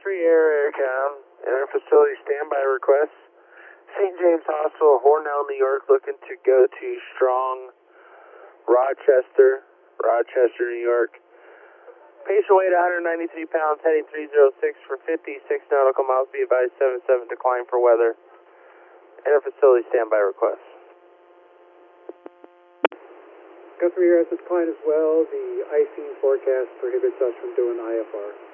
Aircom, inter-facility standby request. St. James Hospital, Hornell, New York, looking to go to Strong, Rochester, New York. Patient weight 193 pounds, heading 306 for 56 nautical miles. Be advised 77 decline for weather. Inter-facility standby request. Customer here has declined as well. The icing forecast prohibits us from doing IFR.